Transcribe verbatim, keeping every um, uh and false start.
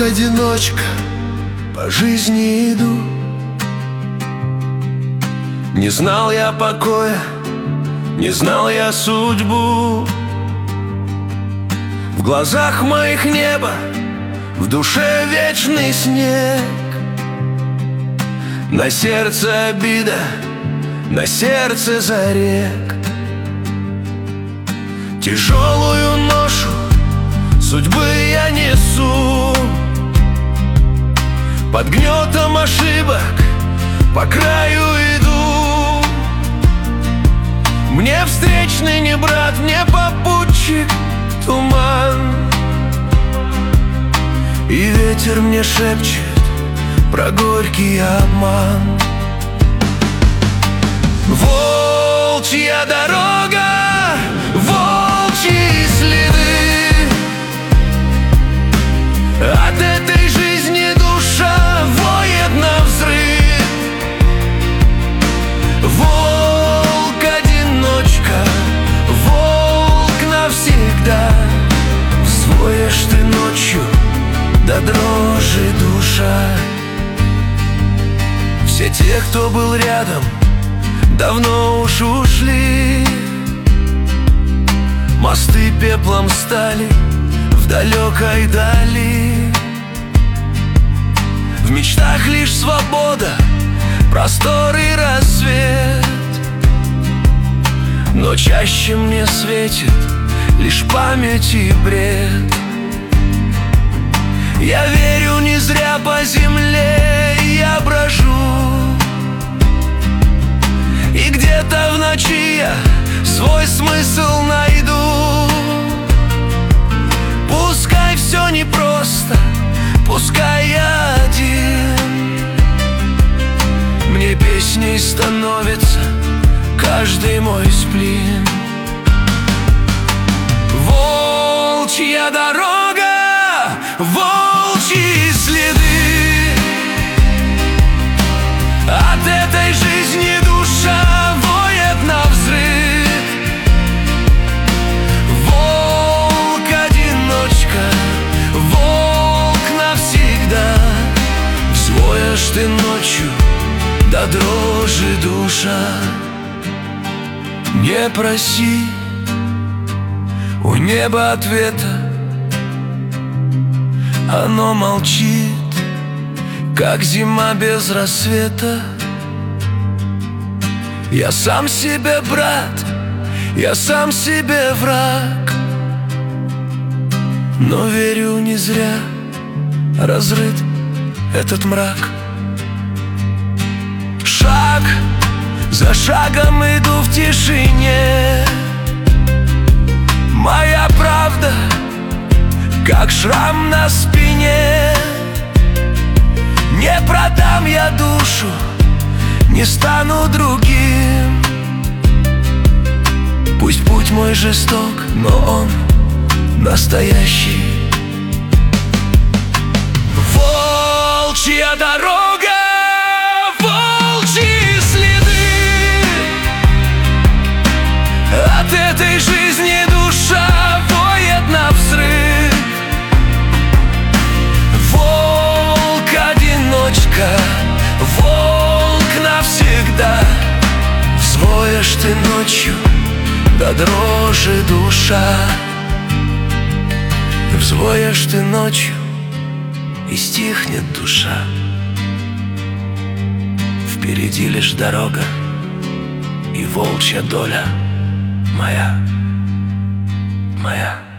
одиночка, по жизни иду. Не знал я покоя, не знал я судьбу. В глазах моих небо, в душе вечный снег. На сердце обида, на сердце зарек. Тяжелую ношу судьбы я несу. Под гнетом ошибок по краю иду. Мне встречный не брат, мне попутчик туман. И ветер мне шепчет про горький обман. Волчья дорога, волчьи следы. От этой жизни душа воет навзрыд. Волк-одиночка, волк навсегда. Взвоешь ты ночью до дрожи душа. Все те, кто был рядом, давно уж ушли. Мосты пеплом стали в далекой дали. В мечтах лишь свобода, простор и рассвет. Но чаще мне светит лишь память и бред. Я верю, не зря по земле я брожу. И где-то в ночи я свой смысл найду. Пускай все непросто, пускай я один. Мне песней становится каждый мой сплин. Волчья дорога, волчьи следы. От этой жизни душа воет навзрыд. Волк-одиночка, волк навсегда. Взвоешь ты ночью до дрожи душа. Не проси у неба ответа, оно молчит, как зима без рассвета. Я сам себе брат, я сам себе враг. Но верю, не зря разрыт этот мрак. Шаг за шагом иду в тишине. Моя правда, как шрам на спине. Не продам я душу, не стану другим. Пусть путь мой жесток, но он настоящий. Волчья дорога, волчьи следы. От этой жизни душа воет навзрыд. Волк-одиночка, волк навсегда. Взвоешь ты ночью до дрожи душа. Взвоешь ты ночью и стихнет душа. Впереди лишь дорога и волчья доля моя, моя.